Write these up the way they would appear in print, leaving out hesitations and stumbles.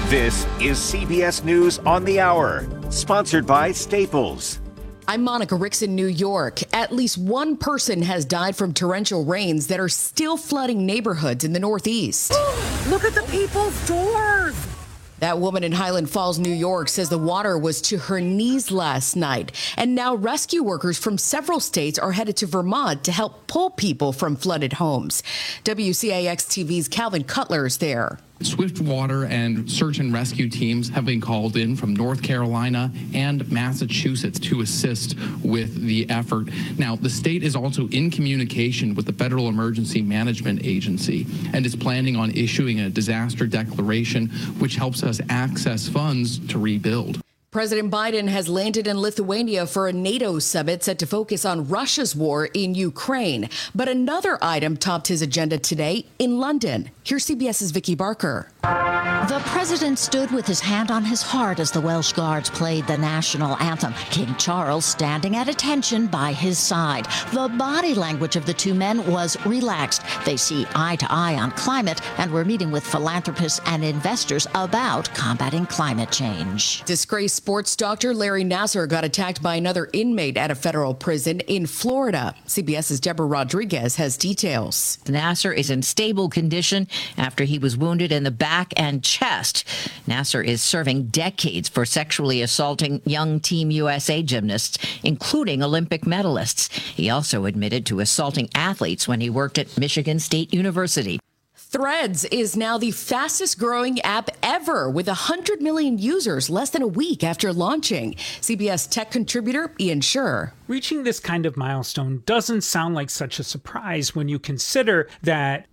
This is CBS News on the Hour, sponsored by Staples. I'm Monica Ricks in New York. At least one person has died from torrential rains that are still flooding neighborhoods in the Northeast. Look at the people's doors. That woman in Highland Falls, New York, says the water was to her knees last night. And now rescue workers from several states are headed to Vermont to help pull people from flooded homes. WCAX TV's Calvin Cutler is there. Swift water and search and rescue teams have been called in from North Carolina and Massachusetts to assist with the effort. Now, the state is also in communication with the Federal Emergency Management Agency and is planning on issuing a disaster declaration, which helps us access funds to rebuild. President Biden has landed in Lithuania for a NATO summit set to focus on Russia's war in Ukraine. But another item topped his agenda today in London. Here's CBS's Vicky Barker. The president stood with his hand on his heart as the Welsh Guards played the national anthem, King Charles standing at attention by his side. The body language of the two men was relaxed. They see eye to eye on climate and were meeting with philanthropists and investors about combating climate change. Disgraced sports doctor Larry Nassar got attacked by another inmate at a federal prison in Florida. CBS's Deborah Rodriguez has details. Nassar is in stable condition after he was wounded in the back and chest. Nassar is serving decades for sexually assaulting young Team USA gymnasts, including Olympic medalists. He also admitted to assaulting athletes when he worked at Michigan State University. Threads is now the fastest growing app ever, with 100 million users less than a week after launching. CBS tech contributor Ian Sherr. Reaching this kind of milestone doesn't sound like such a surprise when you consider that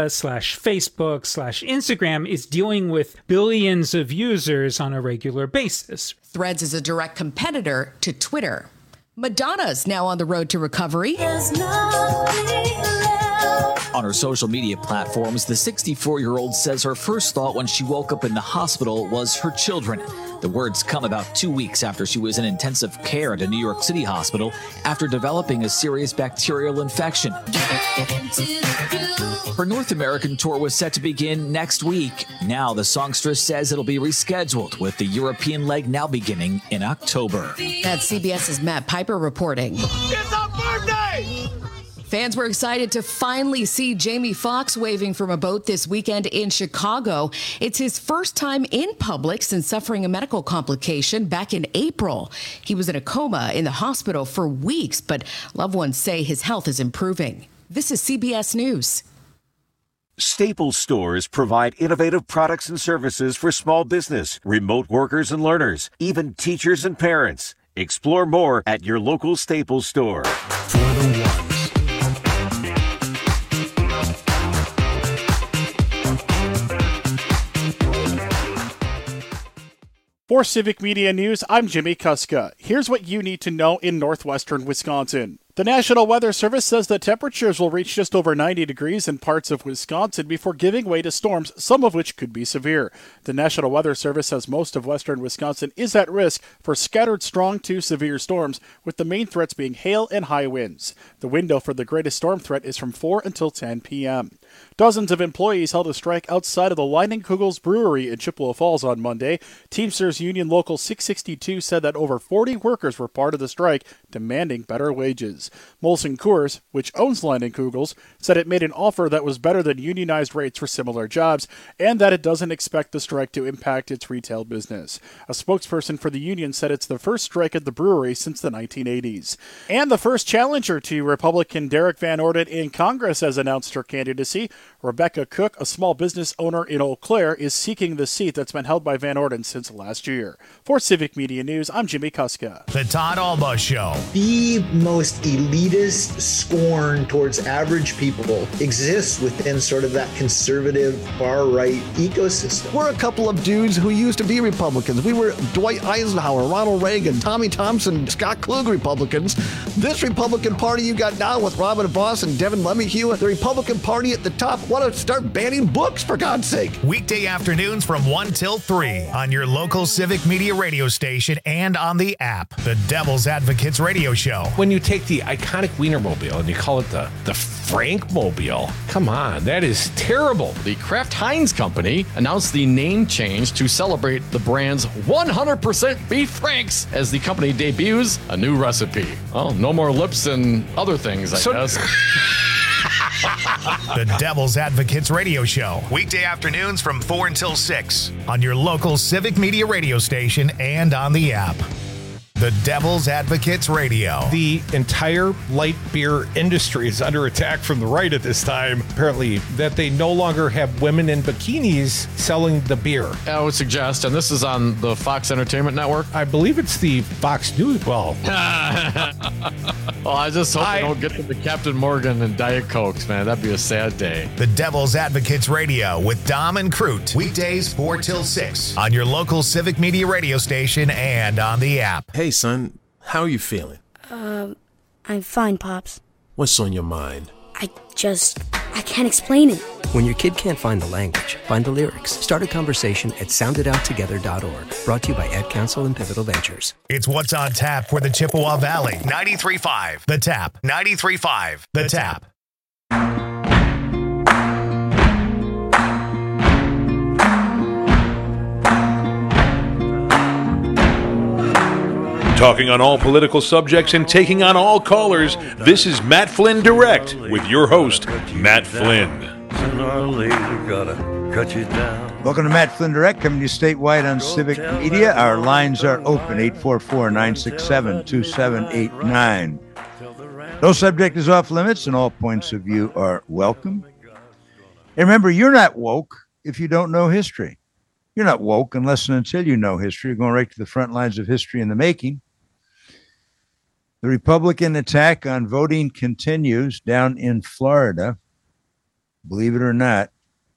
Meta/Facebook/Instagram is dealing with billions of users on a regular basis. Threads is a direct competitor to Twitter. Madonna's now on the road to recovery. On her social media platforms, the 64-year-old says her first thought when she woke up in the hospital was her children. The words come about 2 weeks after she was in intensive care at a New York City hospital after developing a serious bacterial infection. Her North American tour was set to begin next week. Now the songstress says it'll be rescheduled, with the European leg now beginning in October. That's CBS's Matt Piper reporting. It's our birthday! Fans were excited to finally see Jamie Foxx waving from a boat this weekend in Chicago. It's his first time in public since suffering a medical complication back in April. He was in a coma in the hospital for weeks, but loved ones say his health is improving. This is CBS News. Staples stores provide innovative products and services for small business, remote workers and learners, even teachers and parents. Explore more at your local Staples store. For Civic Media News, I'm Jimmy Kuska. Here's what you need to know in northwestern Wisconsin. The National Weather Service says that temperatures will reach just over 90 degrees in parts of Wisconsin before giving way to storms, some of which could be severe. The National Weather Service says most of western Wisconsin is at risk for scattered strong to severe storms, with the main threats being hail and high winds. The window for the greatest storm threat is from 4 until 10 p.m. Dozens of employees held a strike outside of the Leinenkugel's Brewery in Chippewa Falls on Monday. Teamsters Union Local 662 said that over 40 workers were part of the strike, demanding better wages. Molson Coors, which owns Leinenkugel's, said it made an offer that was better than unionized rates for similar jobs, and that it doesn't expect the strike to impact its retail business. A spokesperson for the union said it's the first strike at the brewery since the 1980s. And the first challenger to Republican Derek Van Orden in Congress has announced her candidacy. Rebecca Cook, a small business owner in Eau Claire, is seeking the seat that's been held by Van Orden since last year. For Civic Media News, I'm Jimmy Kuska. The Todd Alba Show. The most elitist scorn towards average people exists within sort of that conservative far-right ecosystem. We're a couple of dudes who used to be Republicans. We were Dwight Eisenhower, Ronald Reagan, Tommy Thompson, Scott Klug Republicans. This Republican Party you got now with Robin Voss and Devin LeMahieu, the Republican Party at the top, want to start banning books, for God's sake. Weekday afternoons from 1 till 3 on your local Civic Media radio station and on the app. The Devil's Advocates Radio Show. When you take the iconic Wienermobile and you call it the Frankmobile, come on, that is terrible. The Kraft Heinz Company announced the name change to celebrate the brand's 100% beef franks as the company debuts a new recipe. Well, no more lips and other things, I guess. The Devil's Advocates Radio Show. Weekday afternoons from 4 until 6 on your local Civic Media radio station and on the app. The Devil's Advocates Radio. The entire light beer industry is under attack from the right at this time. Apparently, that they no longer have women in bikinis selling the beer. I would suggest, and this is on the Fox Entertainment Network. I believe it's the Fox News. Well, I just hope they don't get to the Captain Morgan and Diet Cokes, man. That'd be a sad day. The Devil's Advocates Radio with Dom and Crute. Weekdays 4 till 6 on your local Civic Media radio station and on the app. Hey, son, how are you feeling? I'm fine, Pops. What's on your mind? I can't explain it. When your kid can't find the language, find the lyrics. Start a conversation at sounditouttogether.org. Brought to you by Ad Council and Pivotal Ventures. It's what's on tap for the Chippewa Valley. 93.5 The Tap. 93.5 The Tap. Talking on all political subjects and taking on all callers, this is Matt Flynn Direct with your host, Matt Flynn. Welcome to Matt Flynn Direct, coming to you statewide on Civic Media. Our lines are open, 844-967-2789. No subject is off limits, and all points of view are welcome. And remember, you're not woke if you don't know history. You're not woke unless and until you know history. You're going right to the front lines of history in the making. The Republican attack on voting continues down in Florida. Believe it or not,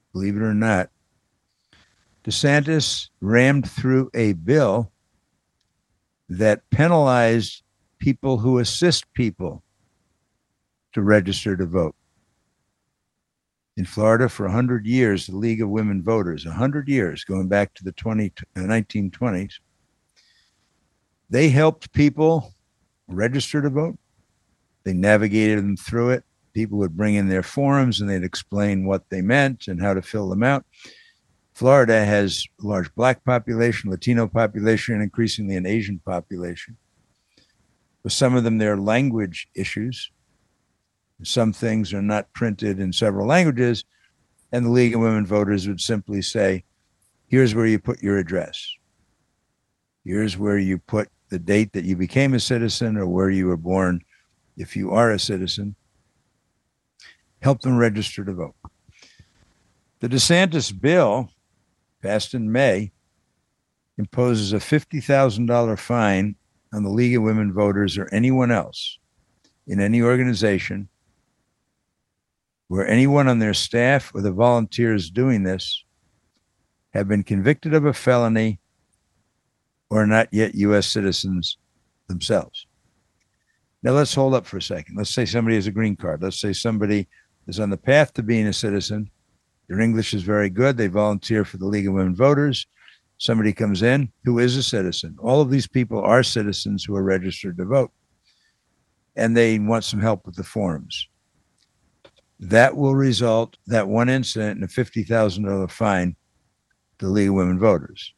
DeSantis rammed through a bill that penalized people who assist people to register to vote. In Florida, for 100 years, the League of Women Voters, 100 years, going back to the 1920s, they helped people register to vote. They navigated them through it. People would bring in their forms and they'd explain what they meant and how to fill them out. Florida has a large Black population, Latino population, and increasingly an Asian population. For some of them, there are language issues. Some things are not printed in several languages, and the League of Women Voters would simply say, here's where you put your address. Here's where you put the date that you became a citizen or where you were born if you are a citizen. Help them register to vote. The DeSantis bill, passed in May, imposes a $50,000 fine on the League of Women Voters or anyone else in any organization where anyone on their staff or the volunteers doing this have been convicted of a felony or not yet U.S. citizens themselves. Now let's hold up for a second. Let's say somebody has a green card. Let's say somebody is on the path to being a citizen. Their English is very good. They volunteer for the League of Women Voters. Somebody comes in who is a citizen. All of these people are citizens who are registered to vote, and they want some help with the forms. That will result, that one incident, in a $50,000 fine to the League of Women Voters.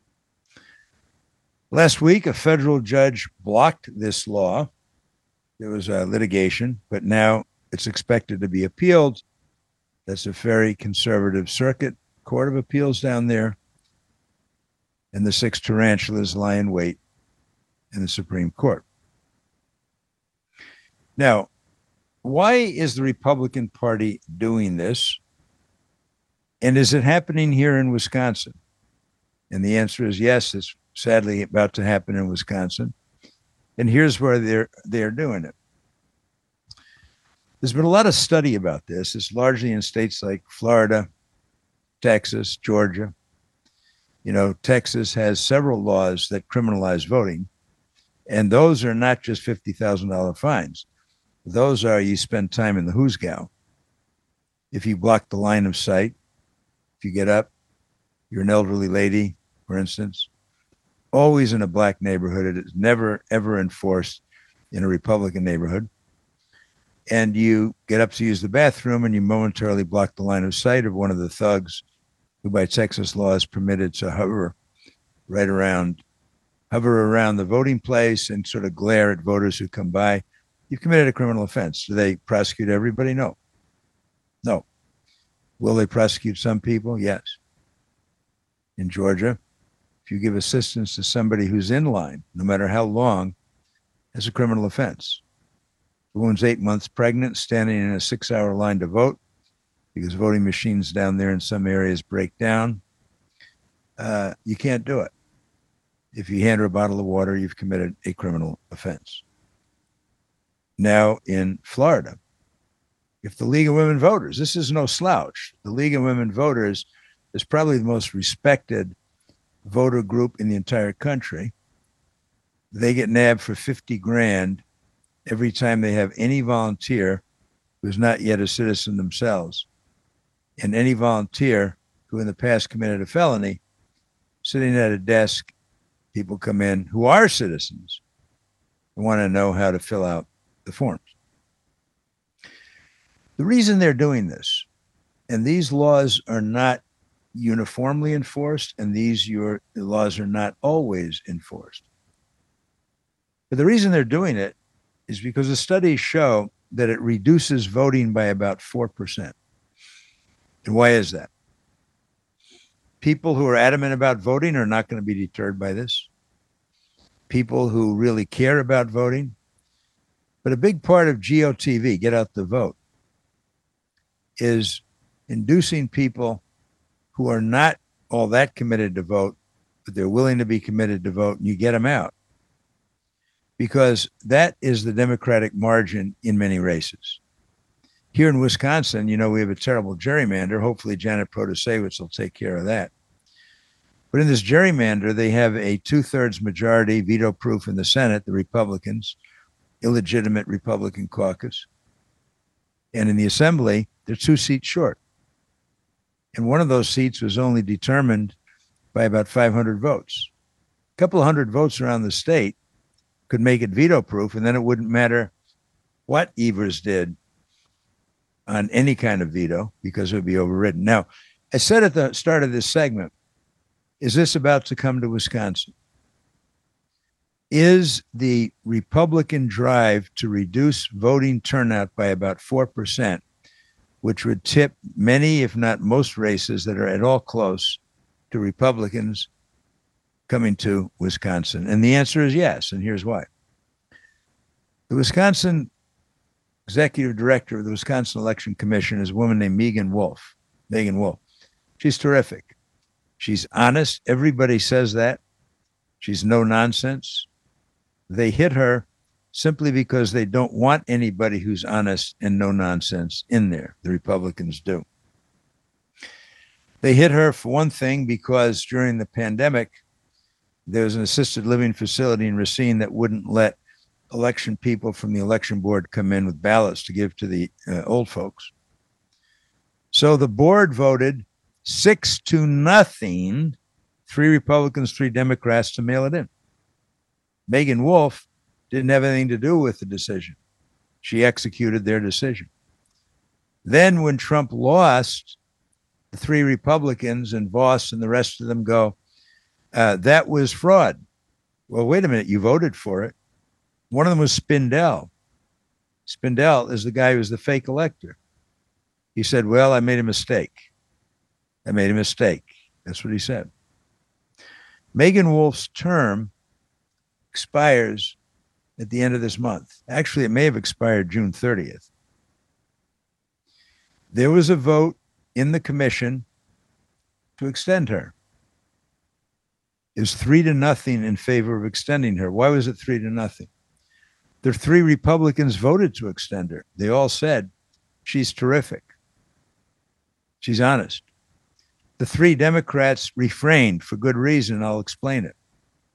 Last week, a federal judge blocked this law. There was a litigation, but now it's expected to be appealed. That's a very conservative circuit court of appeals down there. And the 6 tarantulas lie in wait in the Supreme Court. Now, why is the Republican Party doing this? And is it happening here in Wisconsin? And the answer is yes, it's sadly about to happen in Wisconsin. And here's where they're doing it. There's been a lot of study about this. It's largely in states like Florida, Texas, Georgia. You know, Texas has several laws that criminalize voting, and those are not just $50,000 fines. Those are you spend time in the hoosgow. if you block the line of sight, if you get up, you're an elderly lady, for instance, always in a black neighborhood. It is never, ever enforced in a Republican neighborhood. And you get up to use the bathroom and you momentarily block the line of sight of one of the thugs who by Texas law is permitted to hover around the voting place and sort of glare at voters who come by. You've committed a criminal offense. Do they prosecute everybody? No. No. Will they prosecute some people? Yes. In Georgia, if you give assistance to somebody who's in line, no matter how long, that's a criminal offense. The woman's 8 months pregnant, standing in a 6-hour line to vote because voting machines down there in some areas break down. You can't do it. If you hand her a bottle of water, you've committed a criminal offense. Now in Florida, if the League of Women Voters, this is no slouch, the League of Women Voters is probably the most respected voter group in the entire country. They get nabbed for $50,000 every time they have any volunteer who's not yet a citizen themselves, and any volunteer who in the past committed a felony, sitting at a desk, people come in who are citizens and want to know how to fill out the forms. The reason they're doing this, and these laws are not uniformly enforced, and the laws are not always enforced. But the reason they're doing it is because the studies show that it reduces voting by about 4%. And why is that? People who are adamant about voting are not going to be deterred by this. People who really care about voting. But a big part of GOTV, Get Out the Vote, is inducing people who are not all that committed to vote, but they're willing to be committed to vote, and you get them out. Because that is the Democratic margin in many races. Here in Wisconsin, we have a terrible gerrymander. Hopefully Janet Protasewicz will take care of that. But in this gerrymander, they have a 2/3 majority, veto-proof in the Senate, the Republicans, illegitimate Republican caucus. And in the Assembly, they're 2 seats short. And one of those seats was only determined by about 500 votes. A couple of hundred votes around the state could make it veto-proof, and then it wouldn't matter what Evers did on any kind of veto because it would be overridden. Now, I said at the start of this segment, is this about to come to Wisconsin? Is the Republican drive to reduce voting turnout by about 4%, which would tip many, if not most races that are at all close to Republicans, coming to Wisconsin? And the answer is yes, and here's why. The Wisconsin executive director of the Wisconsin Election Commission is a woman named Megan Wolf. She's terrific. She's honest. Everybody says that. She's no nonsense. They hit her simply because they don't want anybody who's honest and no nonsense in there. The Republicans do. They hit her, for one thing, because during the pandemic, there was an assisted living facility in Racine that wouldn't let election people from the election board come in with ballots to give to the old folks. So the board voted 6-0, 3 Republicans, 3 Democrats to mail it in. Megan Wolf didn't have anything to do with the decision. She executed their decision. Then when Trump lost, the 3 Republicans and Voss and the rest of them go, that was fraud. Well, wait a minute, you voted for it. One of them was Spindell. Spindell is the guy who's the fake elector. He said, well, I made a mistake. That's what he said. Megan Wolf's term expires at the end of this month. Actually, it may have expired June 30th. There was a vote in the commission to extend her. It was 3-0 in favor of extending her. Why was it 3-0? The 3 Republicans voted to extend her. They all said, she's terrific. She's honest. The 3 Democrats refrained for good reason. I'll explain it.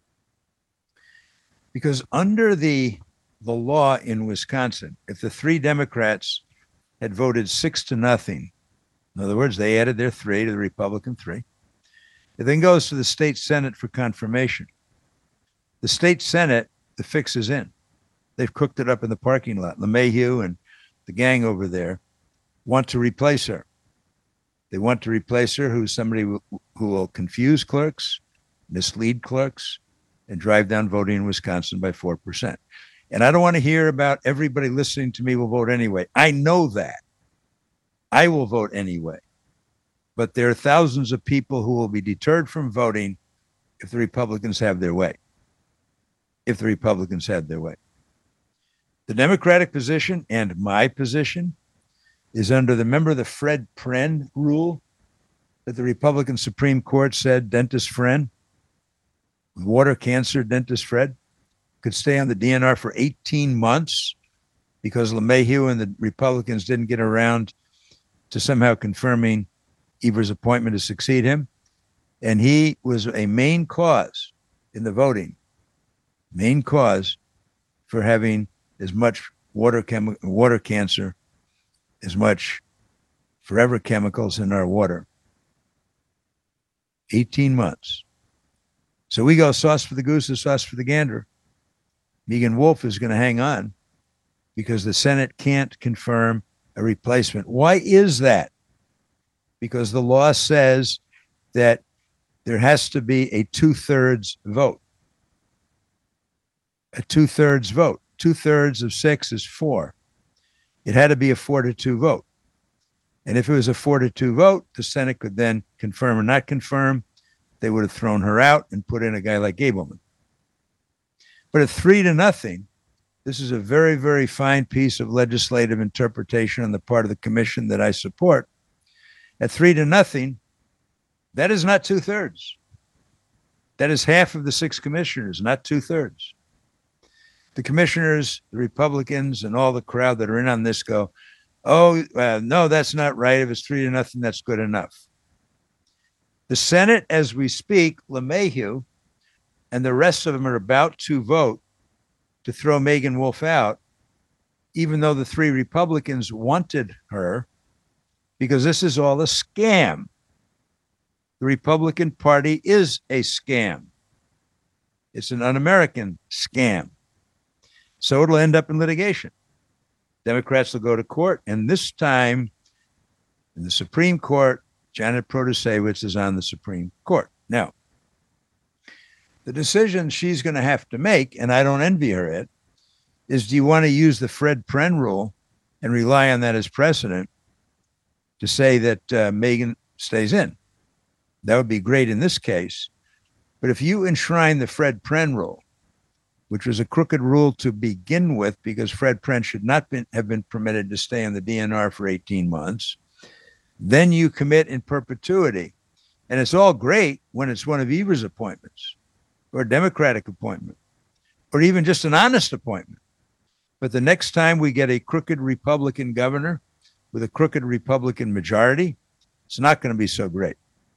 Because under the law in Wisconsin, if the 3 Democrats had voted 6-0 In other words, they added their 3 to the Republican 3. It then goes to the state Senate for confirmation. The state Senate, the fix is in. They've cooked it up in the parking lot. LeMahieu and the gang over there want to replace her. They want to replace her who's somebody who will confuse clerks, mislead clerks, and drive down voting in Wisconsin by 4%. And I don't want to hear about everybody listening to me will vote anyway. I know that. I will vote anyway. But there are thousands of people who will be deterred from voting if the Republicans have their way. If the Republicans had their way. The Democratic position and my position is under the Fred Pren rule that the Republican Supreme Court said dentist Fred, water cancer dentist Fred, could stay on the DNR for 18 months because LeMahieu and the Republicans didn't get around to somehow confirming Evers' appointment to succeed him. And he was a main cause in the voting, main cause for having as much water cancer, as much forever chemicals in our water. 18 months. So we go sauce for the goose and sauce for the gander. Megan Wolf is going to hang on because the Senate can't confirm a replacement. Why is that? Because the law says that there has to be a 2/3 vote. A 2/3 vote. 2/3 of 6 is 4. It had to be a 4-2 vote. And if it was a 4-2 vote, the Senate could then confirm or not confirm. They would have thrown her out and put in a guy like Gableman. But at 3-0, this is a very, very fine piece of legislative interpretation on the part of the commission that I support. At 3-0, that is not 2/3. That is half of the 6 commissioners, not 2/3. The commissioners, the Republicans, and all the crowd that are in on this go, no, that's not right. If it's 3-0, that's good enough. The Senate, as we speak, LeMahieu and the rest of them are about to vote to throw Megan Wolf out, even though the 3 Republicans wanted her, because this is all a scam. The Republican Party is a scam. It's an un-American scam. So it'll end up in litigation. Democrats will go to court, and this time in the Supreme Court, Janet Protasewicz is on the Supreme Court. Now, the decision she's going to have to make, and I don't envy her it, is do you want to use the Fred Pren rule and rely on that as precedent to say that Megan stays in? That would be great in this case. But if you enshrine the Fred Pren rule, which was a crooked rule to begin with because Fred Pren should not have been permitted to stay on the DNR for 18 months, then you commit in perpetuity. And it's all great when it's one of Evers' appointments or a Democratic appointment or even just an honest appointment. But the next time we get a crooked Republican governor with a crooked Republican majority, it's not going to be so great.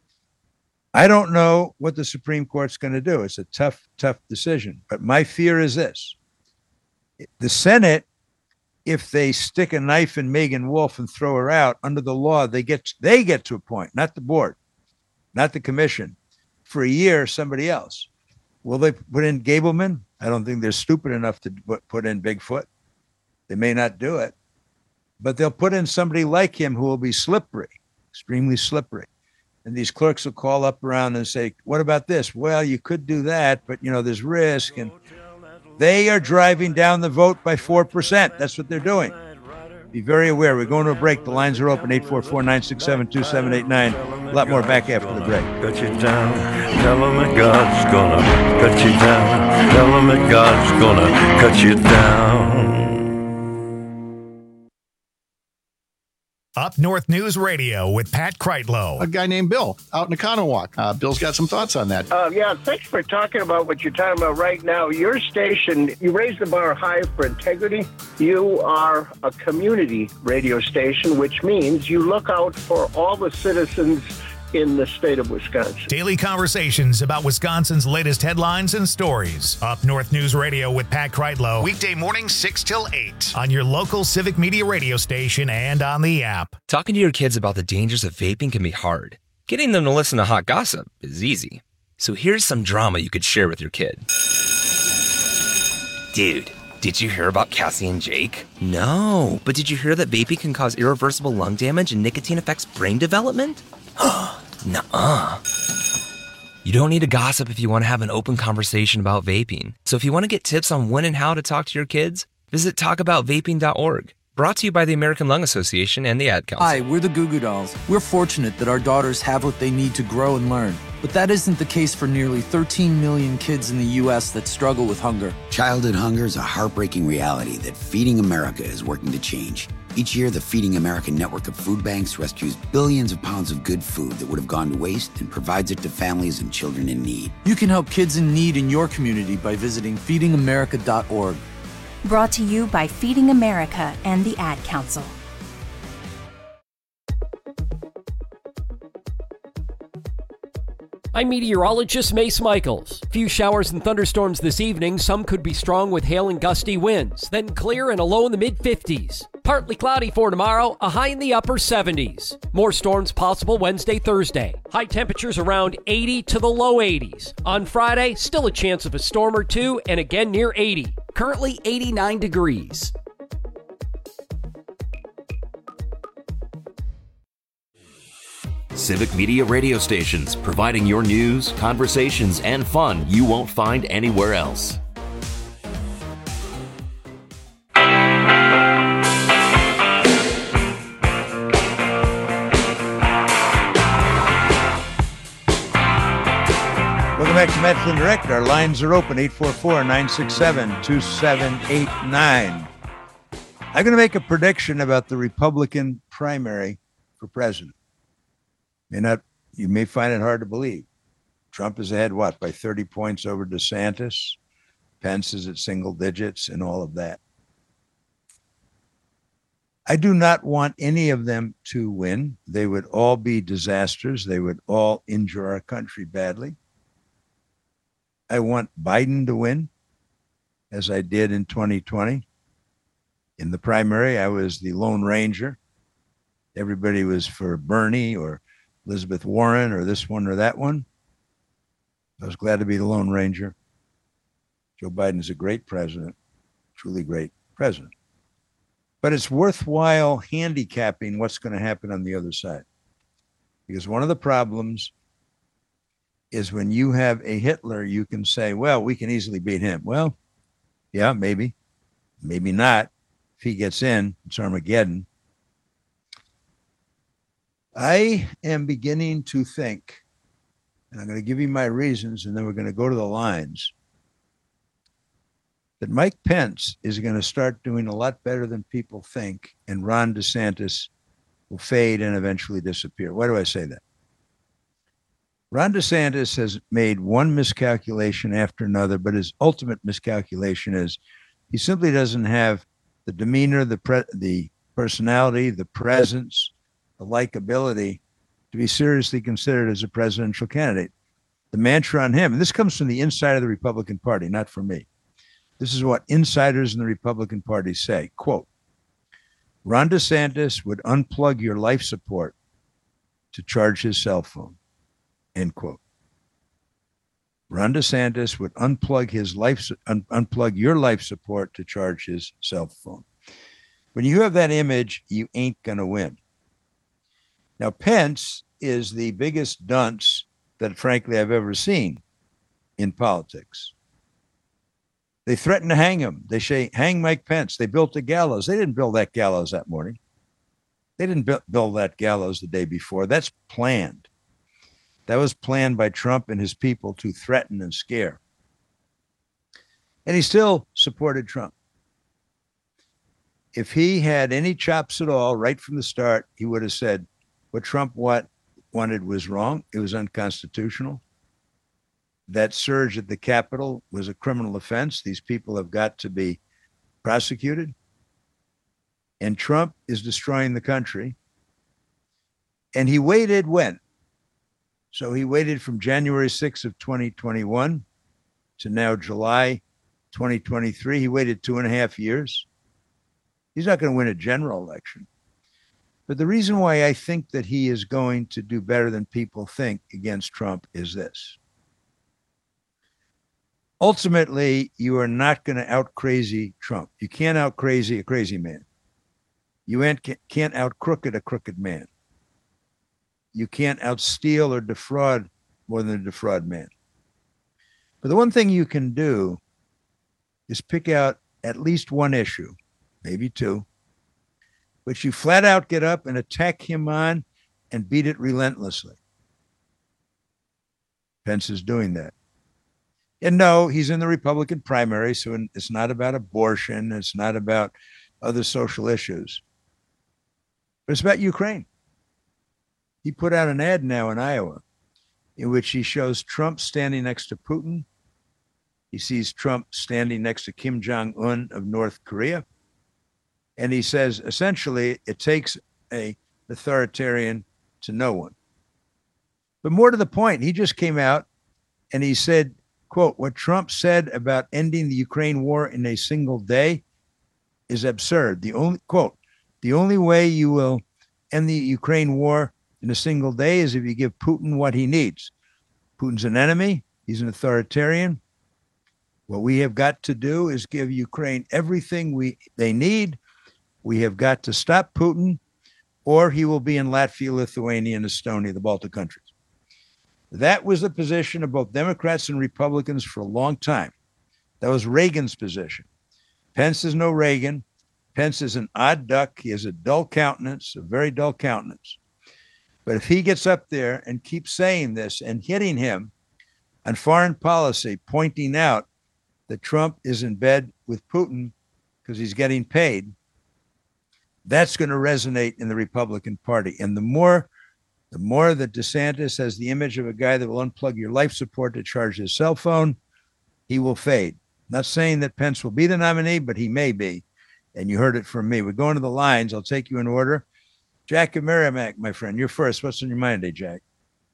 I don't know what the Supreme Court's going to do. It's a tough, tough decision. But my fear is this. The Senate, if they stick a knife in Megan Wolf and throw her out, under the law, they get to appoint, not the board, not the commission, for a year, somebody else. Will they put in Gableman? I don't think they're stupid enough to put in Bigfoot. They may not do it. But they'll put in somebody like him who will be slippery, extremely slippery. And these clerks will call up around and say, what about this? Well, you could do that, but, there's risk. And they are driving down the vote by 4%. That's what they're doing. Be very aware. We're going to a break. The lines are open, 844-967-2789. A lot more back after the break. Cut you down. Tell them that God's going to cut you down. Tell them that God's going to cut you down. Up North News Radio with Pat Kreitlow. A guy named Bill out in Economowoc. Bill's got some thoughts on that. Yeah, thanks for talking about what you're talking about right now. Your station, you raise the bar high for integrity. You are a community radio station, which means you look out for all the citizens in the state of Wisconsin. Daily conversations about Wisconsin's latest headlines and stories. Up North News Radio with Pat Kreitlow. Weekday mornings 6 till 8 on your local Civic Media radio station and on the app. Talking to your kids about the dangers of vaping can be hard. Getting them to listen to hot gossip is easy. So here's some drama you could share with your kid. Dude, did you hear about Cassie and Jake? No, but did you hear that vaping can cause irreversible lung damage and nicotine affects brain development? Nuh-uh. You don't need to gossip if you want to have an open conversation about vaping. So if you want to get tips on when and how to talk to your kids, visit talkaboutvaping.org. Brought to you by the American Lung Association and the Ad Council. Hi, we're the Goo Goo Dolls. We're fortunate that our daughters have what they need to grow and learn. But that isn't the case for nearly 13 million kids in the U.S. that struggle with hunger. Childhood hunger is a heartbreaking reality that Feeding America is working to change. Each year, the Feeding America network of food banks rescues billions of pounds of good food that would have gone to waste and provides it to families and children in need. You can help kids in need in your community by visiting feedingamerica.org. Brought to you by Feeding America and the Ad Council. I'm meteorologist Mace Michaels. Few showers and thunderstorms this evening. Some could be strong with hail and gusty winds. Then clear and a low in the mid-50s. Partly cloudy for tomorrow, a high in the upper 70s. More storms possible Wednesday, Thursday. High temperatures around 80 to the low 80s. On Friday, still a chance of a storm or two and again near 80. Currently 89 degrees. Civic Media radio stations, providing your news, conversations, and fun you won't find anywhere else. Welcome back to Matt Flynn Direct. Our lines are open, 844-967-2789. I'm going to make a prediction about the Republican primary for president. You may find it hard to believe. Trump is ahead, by 30 points over DeSantis. Pence is at single digits and all of that. I do not want any of them to win. They would all be disasters. They would all injure our country badly. I want Biden to win, as I did in 2020. In the primary, I was the Lone Ranger. Everybody was for Bernie or Elizabeth Warren or this one or that one. I was glad to be the Lone Ranger. Joe Biden is a great president, truly great president. But it's worthwhile handicapping what's going to happen on the other side. Because one of the problems is when you have a Hitler, you can say, well, we can easily beat him. Well, yeah, maybe. Maybe not. If he gets in, it's Armageddon. I am beginning to think, and I'm going to give you my reasons, and then we're going to go to the lines, that Mike Pence is going to start doing a lot better than people think, and Ron DeSantis will fade and eventually disappear. Why do I say that? Ron DeSantis has made one miscalculation after another, but his ultimate miscalculation is he simply doesn't have the demeanor, the personality, the presence, the likability to be seriously considered as a presidential candidate. The mantra on him, and this comes from the inside of the Republican Party, not from me. This is what insiders in the Republican Party say. Quote, Ron DeSantis would unplug your life support to charge his cell phone. End quote. Ron DeSantis would unplug your life support to charge his cell phone. When you have that image, you ain't going to win. Now, Pence is the biggest dunce that, frankly, I've ever seen in politics. They threaten to hang him. They say, hang Mike Pence. They built a gallows. They didn't build that gallows that morning. They didn't build that gallows the day before. That's planned. That was planned by Trump and his people to threaten and scare. And he still supported Trump. If he had any chops at all right from the start, he would have said, what Trump wanted was wrong. It was unconstitutional. That surge at the Capitol was a criminal offense. These people have got to be prosecuted. And Trump is destroying the country. And he waited when? So he waited from January 6th of 2021 to now July 2023. He waited 2.5 years. He's not going to win a general election. But the reason why I think that he is going to do better than people think against Trump is this. Ultimately, you are not going to out-crazy Trump. You can't out-crazy a crazy man. You can't out-crooked a crooked man. You can't out-steal or defraud more than a defraud man. But the one thing you can do is pick out at least one issue, maybe two, which you flat out get up and attack him on and beat it relentlessly. Pence is doing that. And no, he's in the Republican primary, so it's not about abortion. It's not about other social issues. But it's about Ukraine. He put out an ad now in Iowa in which he shows Trump standing next to Putin. He sees Trump standing next to Kim Jong-un of North Korea. And he says, essentially, it takes an authoritarian to know one. But more to the point, he just came out and he said, quote, what Trump said about ending the Ukraine war in a single day is absurd. The only way you will end the Ukraine war in a single day is if you give Putin what he needs. Putin's an enemy. He's an authoritarian. What we have got to do is give Ukraine everything they need. We have got to stop Putin, or he will be in Latvia, Lithuania, and Estonia, the Baltic countries. That was the position of both Democrats and Republicans for a long time. That was Reagan's position. Pence is no Reagan. Pence is an odd duck. He has a dull countenance, a very dull countenance. But if he gets up there and keeps saying this and hitting him on foreign policy, pointing out that Trump is in bed with Putin because he's getting paid, that's going to resonate in the Republican Party. And the more that DeSantis has the image of a guy that will unplug your life support to charge his cell phone, he will fade. Not saying that Pence will be the nominee, but he may be. And you heard it from me. We're going to the lines. I'll take you in order. Jack and Merrimack, my friend, you're first. What's on your mind today, Jack?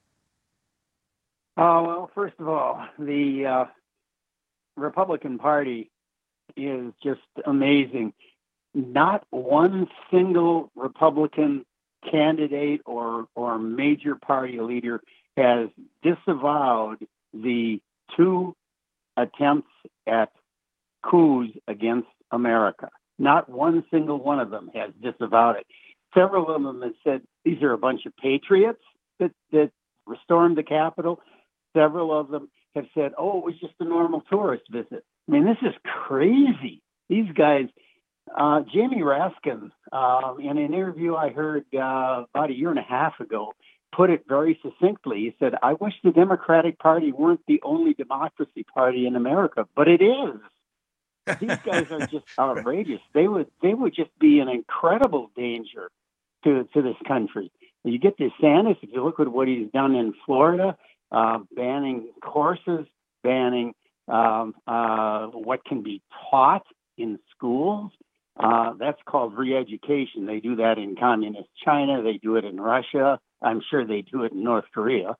Well, first of all, the Republican Party is just amazing. Not one single Republican candidate or major party leader has disavowed the two attempts at coups against America. Not one single one of them has disavowed it. Several of them have said these are a bunch of patriots that stormed the Capitol. Several of them have said, oh, it was just a normal tourist visit. I mean, this is crazy. These guys, Jamie Raskin, in an interview I heard about 1.5 years ago, put it very succinctly. He said, I wish the Democratic Party weren't the only democracy party in America, but it is. These guys are just outrageous. They would just be an incredible danger to this country. You get DeSantis, if you look at what he's done in Florida, banning courses, banning what can be taught in schools. That's called re-education. They do that in communist China. They do it in Russia. I'm sure they do it in North Korea.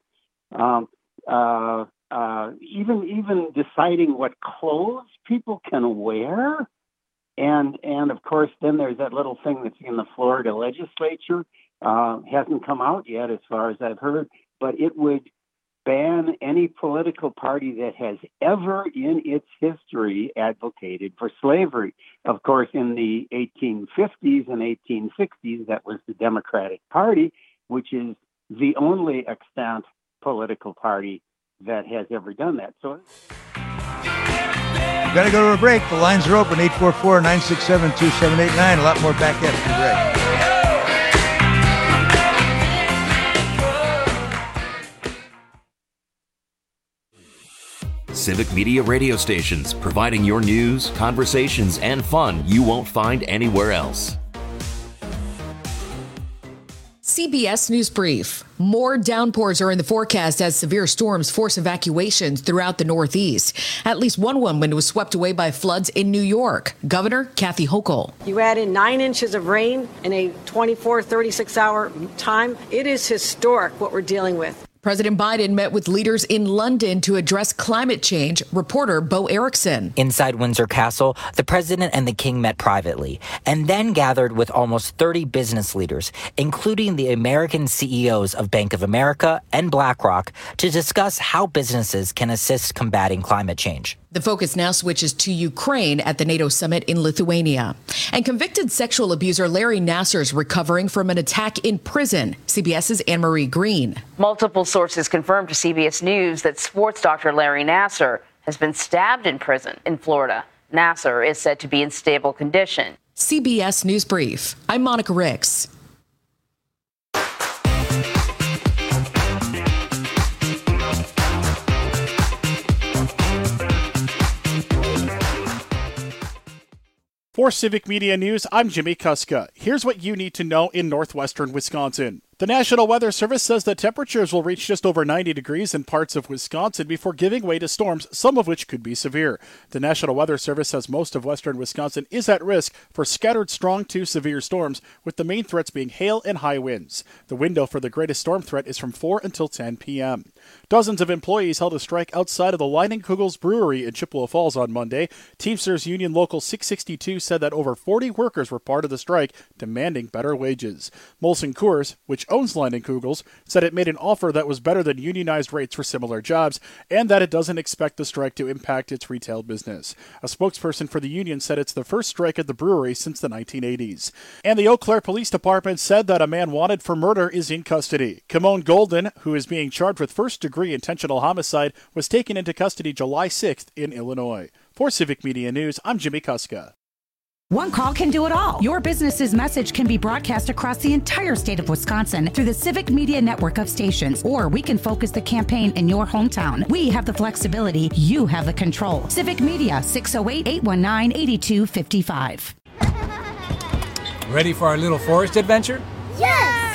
Even deciding what clothes people can wear. And of course, then there's that little thing that's in the Florida legislature. Hasn't come out yet, as far as I've heard, but it would ban any political party that has ever in its history advocated for slavery. Of course, in the 1850s and 1860s, that was the Democratic Party, which is the only extant political party that has ever done that. So Got to go to a break. The lines are open, 844-967-2789. A lot more back after the break. Civic Media radio stations, providing your news, conversations, and fun you won't find anywhere else. CBS News Brief. More downpours are in the forecast as severe storms force evacuations throughout the Northeast. At least one woman was swept away by floods in New York. Governor Kathy Hochul. You add in 9 inches of rain in a 36-hour time. It is historic what we're dealing with. President Biden met with leaders in London to address climate change. Reporter Bo Erickson. Inside Windsor Castle, the president and the king met privately and then gathered with almost 30 business leaders, including the American CEOs of Bank of America and BlackRock, to discuss how businesses can assist combating climate change. The focus now switches to Ukraine at the NATO summit in Lithuania. And convicted sexual abuser Larry Nassar is recovering from an attack in prison. CBS's Anne-Marie Green. Multiple sources confirmed to CBS News that sports doctor Larry Nassar has been stabbed in prison in Florida. Nassar is said to be in stable condition. CBS News Brief. I'm Monica Ricks. For Civic Media News, I'm Jimmy Kuska. Here's what you need to know in northwestern Wisconsin. The National Weather Service says that temperatures will reach just over 90 degrees in parts of Wisconsin before giving way to storms, some of which could be severe. The National Weather Service says most of western Wisconsin is at risk for scattered strong to severe storms, with the main threats being hail and high winds. The window for the greatest storm threat is from 4 until 10 p.m. Dozens of employees held a strike outside of the Leinenkugel's Brewery in Chippewa Falls on Monday. Teamsters Union Local 662 said that over 40 workers were part of the strike, demanding better wages. Molson Coors, which owns Leinenkugel's, said it made an offer that was better than unionized rates for similar jobs, and that it doesn't expect the strike to impact its retail business. A spokesperson for the union said it's the first strike at the brewery since the 1980s. And the Eau Claire Police Department said that a man wanted for murder is in custody. Kimon Golden, who is being charged with first-degree intentional homicide, was taken into custody July 6th in Illinois. For Civic Media News, I'm Jimmy Kuska. One call can do it all. Your business's message can be broadcast across the entire state of Wisconsin through the Civic Media network of stations, or we can focus the campaign in your hometown. We have the flexibility. You have the control. Civic Media, 608-819-8255. Ready for our little forest adventure? Yes!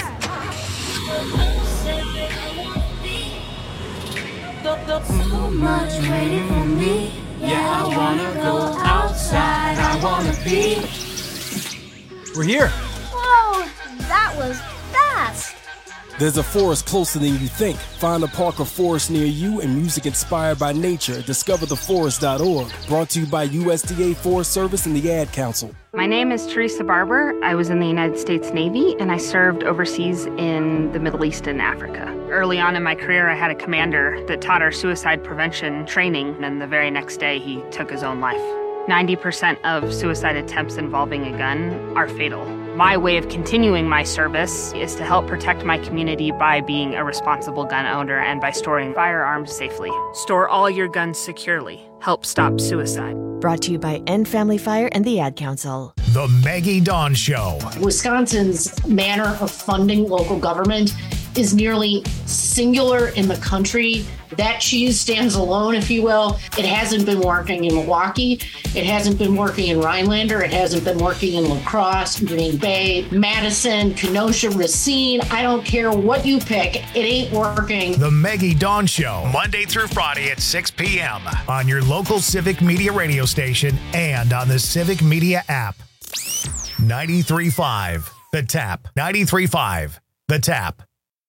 So much waiting for me. Yeah, I wanna go outside, I wanna be. We're here. Whoa, that was fast. There's a forest closer than you think. Find a park or forest near you and music inspired by nature. DiscoverTheForest.org. Brought to you by USDA Forest Service and the Ad Council. My name is Teresa Barber. I was in the United States Navy, and I served overseas in the Middle East and Africa. Early on in my career, I had a commander that taught our suicide prevention training, and the very next day, he took his own life. 90% of suicide attempts involving a gun are fatal. My way of continuing my service is to help protect my community by being a responsible gun owner and by storing firearms safely. Store all your guns securely. Help stop suicide. Brought to you by End Family Fire and the Ad Council. The Maggie Dawn Show. Wisconsin's manner of funding local government is nearly singular in the country. That cheese stands alone, if you will. It hasn't been working in Milwaukee. It hasn't been working in Rhinelander. It hasn't been working in La Crosse, Green Bay, Madison, Kenosha, Racine. I don't care what you pick. It ain't working. The Maggie Dawn Show, Monday through Friday at 6 p.m. on your local Civic Media radio station and on the Civic Media app. 93.5 The Tap. 93.5 The Tap.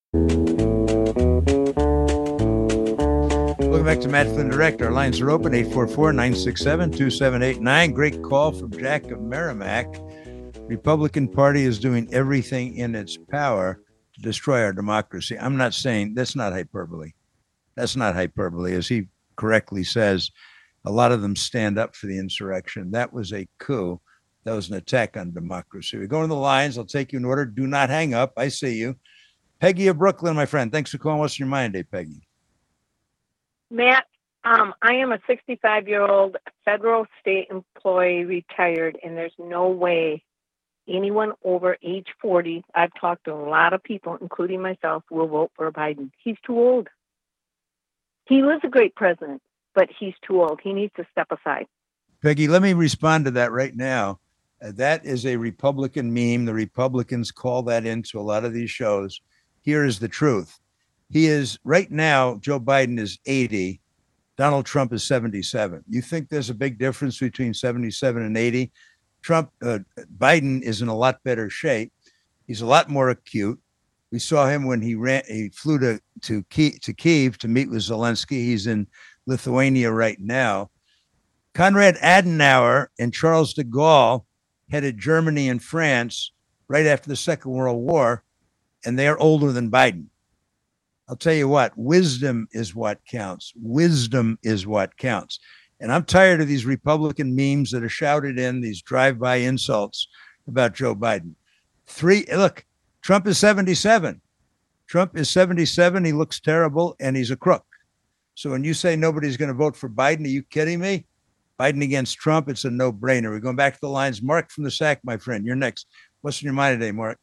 Welcome back to Matt Flynn Direct. Our lines are open, 844-967-2789. Great call from Jack of Merrimack. Republican Party is doing everything in its power to destroy our democracy. I'm not saying that's not hyperbole. That's not hyperbole. As he correctly says, a lot of them stand up for the insurrection. That was a coup. That was an attack on democracy. We go to the lines. I'll take you in order. Do not hang up. I see you. Peggy of Brooklyn, my friend. Thanks for calling. What's your mind today, Peggy? Matt, I am a 65-year-old federal state employee, retired, and there's no way anyone over age 40, I've talked to a lot of people, including myself, will vote for Biden. He's too old. He was a great president, but he's too old. He needs to step aside. Peggy, let me respond to that right now. That is a Republican meme. The Republicans call that into a lot of these shows. Here is the truth. He is right now, Joe Biden is 80. Donald Trump is 77. You think there's a big difference between 77 and 80? Biden is in a lot better shape. He's a lot more acute. We saw him when he flew to Kyiv to meet with Zelensky. He's in Lithuania right now. Konrad Adenauer and Charles de Gaulle headed Germany and France right after the Second World War, and they're older than Biden. I'll tell you what, wisdom is what counts. Wisdom is what counts. And I'm tired of these Republican memes that are shouted in, these drive-by insults about Joe Biden. Look, Trump is 77. Trump is 77. He looks terrible, and he's a crook. So when you say nobody's going to vote for Biden, are you kidding me? Biden against Trump, it's a no-brainer. We're going back to the lines. Mark from the SAC, my friend. You're next. What's in your mind today, Mark?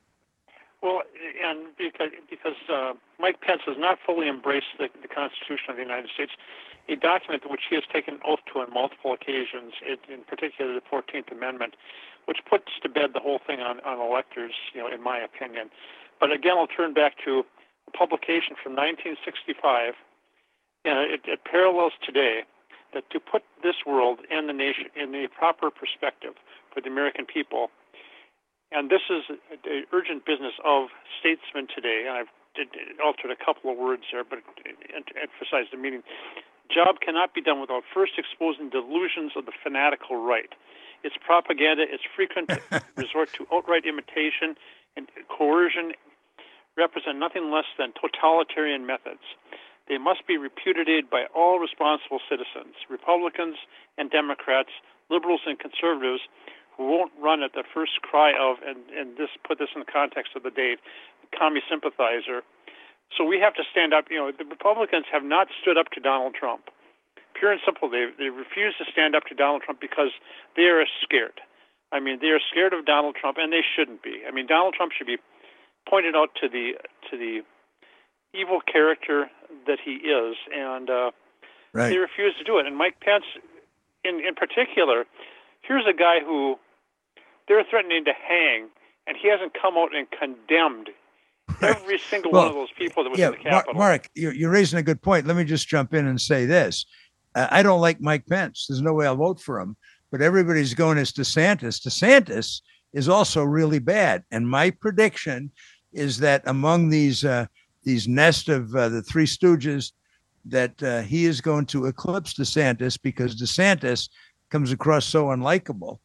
Well, and because Mike Pence has not fully embraced the Constitution of the United States, a document which he has taken an oath to on multiple occasions, in particular the 14th Amendment, which puts to bed the whole thing on electors, in my opinion. But again, I'll turn back to a publication from 1965, and it parallels today, that to put this world and the nation in the proper perspective for the American people, and this is the urgent business of statesmen today, and I've altered a couple of words there, but emphasized the meaning. Job cannot be done without first exposing delusions of the fanatical right. Its propaganda, its frequent resort to outright imitation and coercion represent nothing less than totalitarian methods. They must be repudiated by all responsible citizens, Republicans and Democrats, liberals and conservatives, who won't run at the first cry of, and put this in the context of the date, commie sympathizer. So we have to stand up. The Republicans have not stood up to Donald Trump. Pure and simple, they refuse to stand up to Donald Trump because they are scared. I mean, they are scared of Donald Trump, and they shouldn't be. I mean, Donald Trump should be pointed out to the evil character that he is, and right. They refuse to do it. And Mike Pence, in particular, here's a guy who they're threatening to hang, and he hasn't come out and condemned every single one of those people that was in the Capitol. Mark, you're raising a good point. Let me just jump in and say this. I don't like Mike Pence. There's no way I'll vote for him, but everybody's going as DeSantis. DeSantis is also really bad. And my prediction is that among these nest of the Three Stooges, that he is going to eclipse DeSantis because DeSantis comes across so unlikable.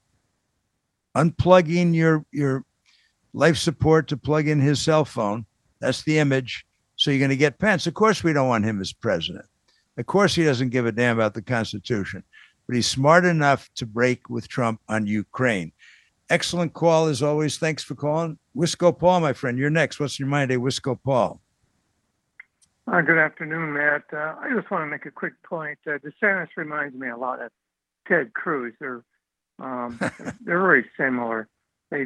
Unplugging your life support to plug in his cell phone, that's the image. So you're going to get Pence. Of course, we don't want him as president. Of course, he doesn't give a damn about the Constitution, but he's smart enough to break with Trump on Ukraine. Excellent call as always. Thanks for calling. Wisco Paul, my friend, you're next. What's in your mind today, Wisco Paul? Good afternoon, Matt. I just want to make a quick point. DeSantis reminds me a lot of Ted Cruz. They're very similar. I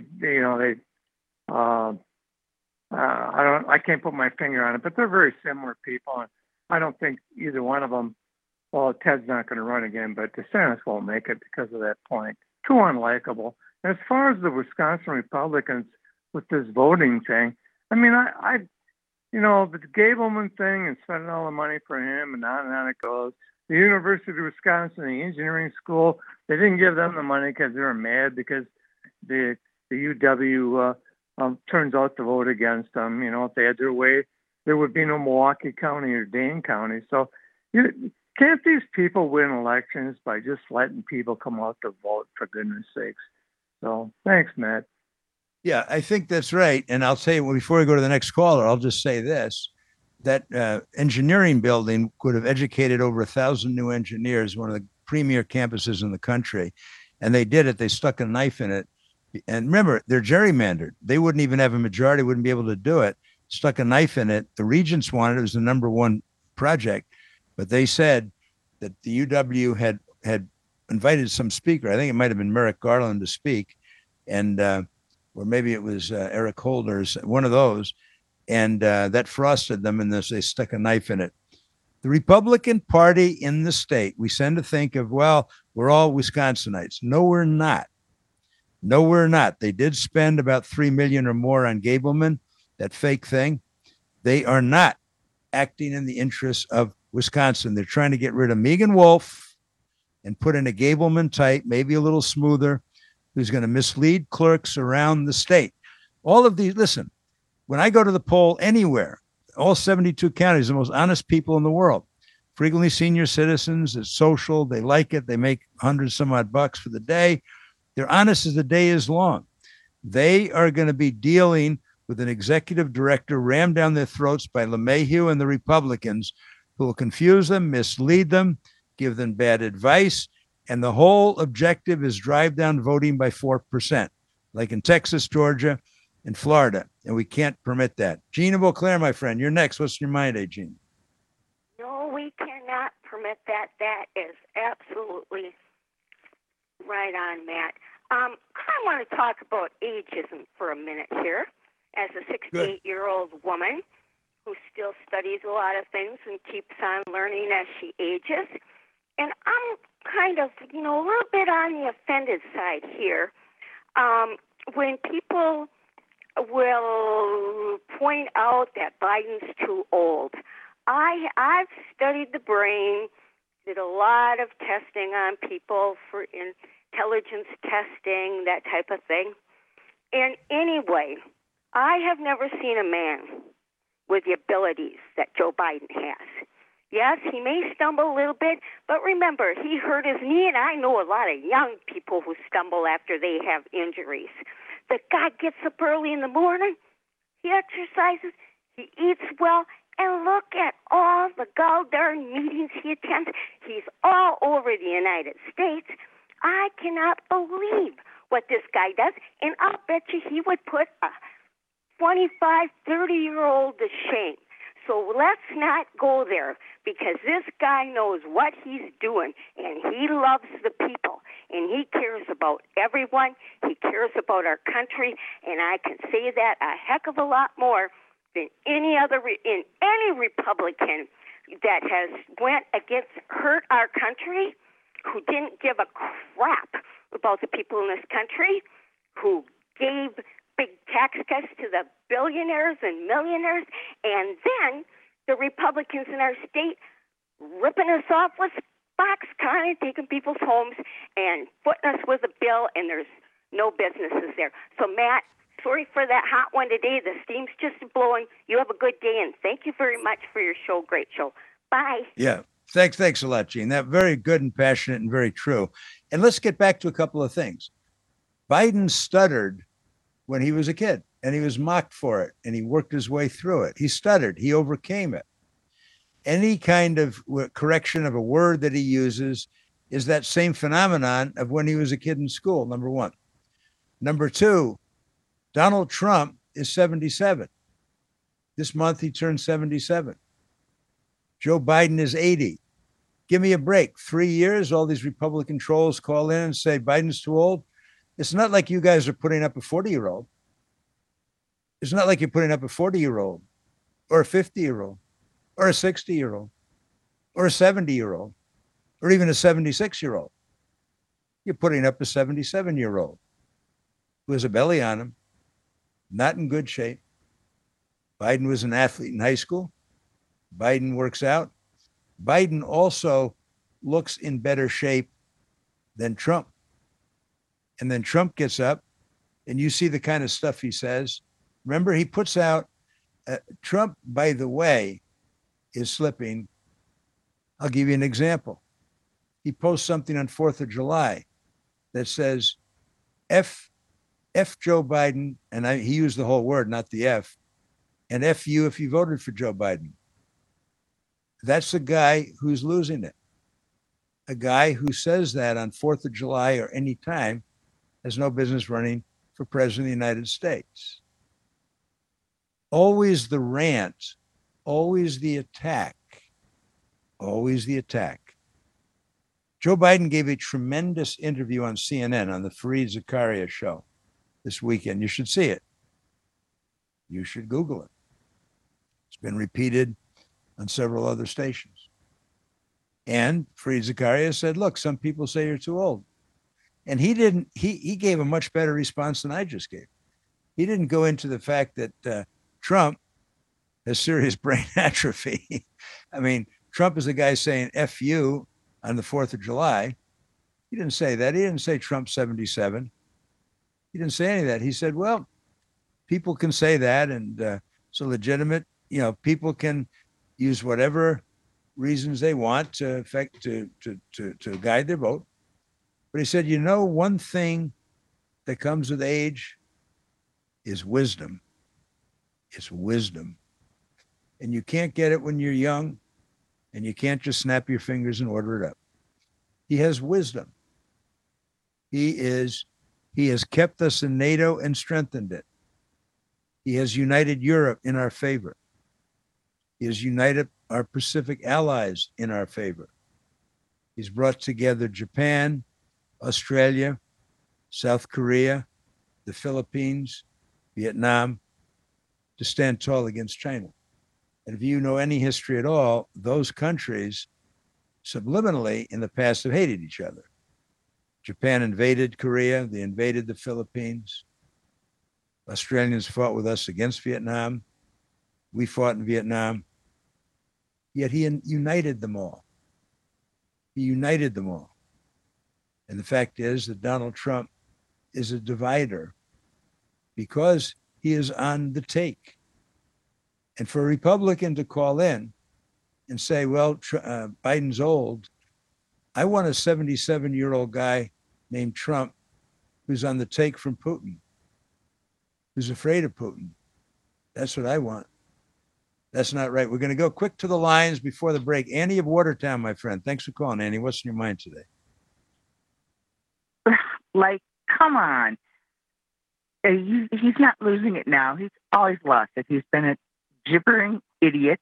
can't put my finger on it, but they're very similar people. And I don't think either one of them. Well, Ted's not going to run again, but DeSantis won't make it because of that point. Too unlikable. As far as the Wisconsin Republicans with this voting thing, I mean, the Gableman thing and spending all the money for him and on it goes. The University of Wisconsin, the engineering school, they didn't give them the money because they were mad because the UW turns out to vote against them. If they had their way, there would be no Milwaukee County or Dane County. So can't these people win elections by just letting people come out to vote, for goodness sakes? So thanks, Matt. Yeah, I think that's right. And I'll tell you, before we go to the next caller, I'll just say this. That engineering building could have educated over 1,000 new engineers, one of the premier campuses in the country. And they did it. They stuck a knife in it. And remember, they're gerrymandered. They wouldn't even have a majority, wouldn't be able to do it. Stuck a knife in it. The regents wanted it. It was the number one project. But they said that the UW had invited some speaker. I think it might have been Merrick Garland to speak. And or maybe it was Eric Holders, one of those. And that frosted them, and they stuck a knife in it. The Republican Party in the state, we tend to think of, well, we're all Wisconsinites. No, we're not. No, we're not. They did spend about $3 million or more on Gableman, that fake thing. They are not acting in the interests of Wisconsin. They're trying to get rid of Megan Wolf and put in a Gableman type, maybe a little smoother, who's going to mislead clerks around the state. All of these, listen, When I go to the poll anywhere, all 72 counties, the most honest people in the world, frequently senior citizens, it's social, they like it, they make 100 some odd bucks for the day. They're honest as the day is long. They are going to be dealing with an executive director rammed down their throats by LeMahieu and the Republicans, who will confuse them, mislead them, give them bad advice. And the whole objective is drive down voting by 4%, like in Texas, Georgia, and Florida. And we can't permit that. Gene of Eau Claire, my friend, you're next. What's in your mind, Gene? No, we cannot permit that. That is absolutely right on, Matt. I want to talk about ageism for a minute here. As a 68-year-old woman who still studies a lot of things and keeps on learning as she ages. And I'm kind of, a little bit on the offended side here. When people will point out that Biden's too old, I've studied the brain, did a lot of testing on people for intelligence testing, that type of thing. And anyway, I have never seen a man with the abilities that Joe Biden has. Yes, he may stumble a little bit, but remember, he hurt his knee, and I know a lot of young people who stumble after they have injuries. The guy gets up early in the morning, he exercises, he eats well, and look at all the goddamn meetings he attends. He's all over the United States. I cannot believe what this guy does, and I'll bet you he would put a 25, 30-year-old to shame. So let's not go there, because this guy knows what he's doing, and he loves the people, and he cares about everyone. He cares about our country, and I can say that a heck of a lot more than any Republican that has went against hurt our country, who didn't give a crap about the people in this country, who gave big tax cuts to the billionaires and millionaires, and then the Republicans in our state ripping us off with Foxconn and taking people's homes and putting us with a bill, and there's no businesses there. So, Matt, sorry for that hot one today. The steam's just blowing. You have a good day, and thank you very much for your show. Great show. Bye. Yeah. Thanks a lot, Gene. That very good and passionate and very true. And let's get back to a couple of things. Biden stuttered when he was a kid, and he was mocked for it, and he worked his way through it. He stuttered. He overcame it. Any kind of correction of a word that he uses is that same phenomenon of when he was a kid in school, number one. Number two, Donald Trump is 77. This month he turned 77. Joe Biden is 80. Give me a break. 3 years, all these Republican trolls call in and say Biden's too old. It's not like you guys are putting up a 40-year-old. It's not like you're putting up a 40-year-old or a 50-year-old or a 60-year-old or a 70-year-old or even a 76-year-old. You're putting up a 77-year-old who has a belly on him, not in good shape. Biden was an athlete in high school. Biden works out. Biden also looks in better shape than Trump. And then Trump gets up, and you see the kind of stuff he says. Remember, he puts out, Trump, by the way, is slipping. I'll give you an example. He posts something on 4th of July that says, F Joe Biden, and he used the whole word, not the F, and F you if you voted for Joe Biden. That's a guy who's losing it. A guy who says that on 4th of July or any time has no business running for president of the United States. Always the rant, always the attack, always the attack. Joe Biden gave a tremendous interview on CNN on the Fareed Zakaria show this weekend. You should see it. You should Google it. It's been repeated on several other stations. And Fareed Zakaria said, look, some people say you're too old. And he gave a much better response than I just gave. He didn't go into the fact that Trump has serious brain atrophy. I mean, Trump is the guy saying F you on the 4th of July. He didn't say that. He didn't say Trump's 77. He didn't say any of that. He said, well, people can say that, and it's a legitimate, people can use whatever reasons they want to guide their vote. But he said, one thing that comes with age is wisdom. It's wisdom. And you can't get it when you're young, and you can't just snap your fingers and order it up. He has wisdom. He has kept us in NATO and strengthened it. He has united Europe in our favor. He has united our Pacific allies in our favor. He's brought together Japan, Australia, South Korea, the Philippines, Vietnam, to stand tall against China. And if you know any history at all, those countries subliminally in the past have hated each other. Japan invaded Korea. They invaded the Philippines. Australians fought with us against Vietnam. We fought in Vietnam. Yet he united them all. He united them all. And the fact is that Donald Trump is a divider because he is on the take. And for a Republican to call in and say, well, Biden's old, I want a 77-year-old guy named Trump who's on the take from Putin, who's afraid of Putin. That's what I want. That's not right. We're going to go quick to the lines before the break. Annie of Watertown, my friend. Thanks for calling, Annie. What's in your mind today? Like, come on. He's not losing it now. He's always lost it. He's been a gibbering idiot.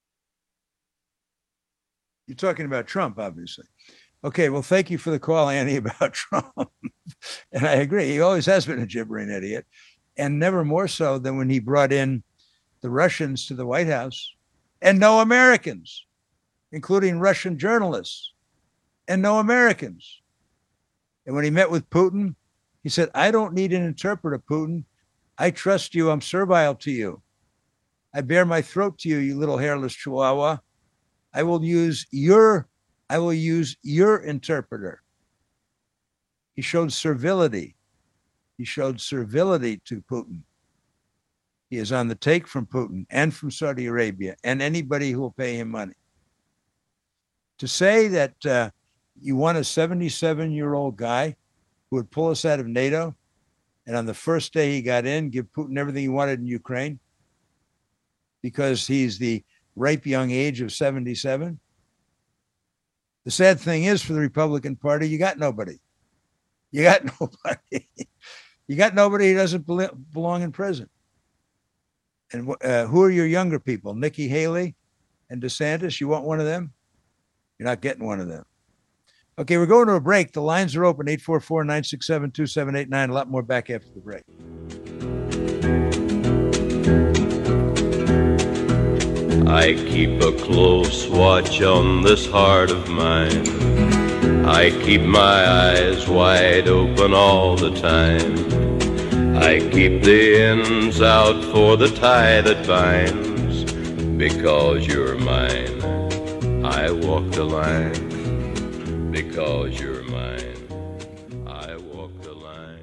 You're talking about Trump, obviously. Okay, well, thank you for the call, Annie, about Trump. And I agree. He always has been a gibbering idiot, and never more so than when he brought in the Russians to the White House and no Americans, including Russian journalists, and no Americans. And when he met with Putin, he said, I don't need an interpreter, Putin. I trust you. I'm servile to you. I bare my throat to you, you little hairless chihuahua. I will use your interpreter. He showed servility. He showed servility to Putin. He is on the take from Putin and from Saudi Arabia and anybody who will pay him money. To say that you want a 77-year-old guy who would pull us out of NATO, and on the first day he got in, give Putin everything he wanted in Ukraine because he's the ripe young age of 77. The sad thing is for the Republican Party, you got nobody. You got nobody. You got nobody who doesn't belong in prison. And who are your younger people? Nikki Haley and DeSantis? You want one of them? You're not getting one of them. Okay, we're going to a break. The lines are open, 844-967-2789. A lot more back after the break. I keep a close watch on this heart of mine. I keep my eyes wide open all the time. I keep the ends out for the tie that binds. Because you're mine, I walk the line. Because you're mine, I walk the line.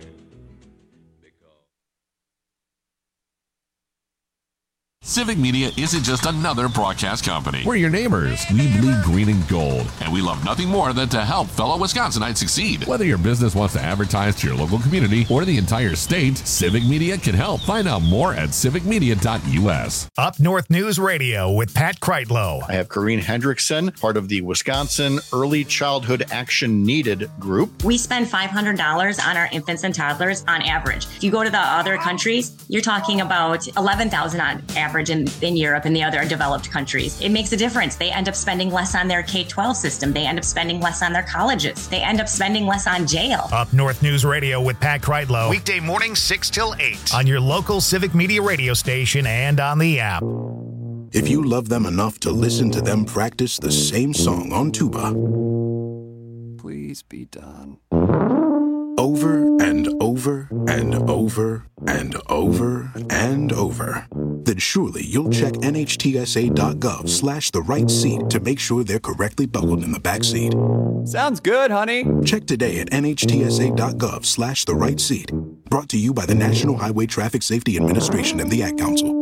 Civic Media isn't just another broadcast company. We're your neighbors. We bleed green and gold, and we love nothing more than to help fellow Wisconsinites succeed. Whether your business wants to advertise to your local community or the entire state, Civic Media can help. Find out more at civicmedia.us. Up North News Radio with Pat Kreitlow. I have Corrine Hendrickson, part of the Wisconsin Early Childhood Action Needed group. We spend $500 on our infants and toddlers on average. If you go to the other countries, you're talking about $11,000 on average in Europe and the other developed countries. It makes a difference. They end up spending less on their K-12 system. They end up spending less on their colleges. They end up spending less on jail. Up North News Radio with Pat Kreitlow. Weekday mornings 6 till 8 on your local Civic Media radio station and on the app. If you love them enough to listen to them practice the same song on tuba, please be done. Over and over and over and over and over, then surely you'll check NHTSA.gov/the right seat to make sure they're correctly buckled in the back seat. Sounds good, honey. Check today at NHTSA.gov/the right seat. Brought to you by the National Highway Traffic Safety Administration and the Ad Council.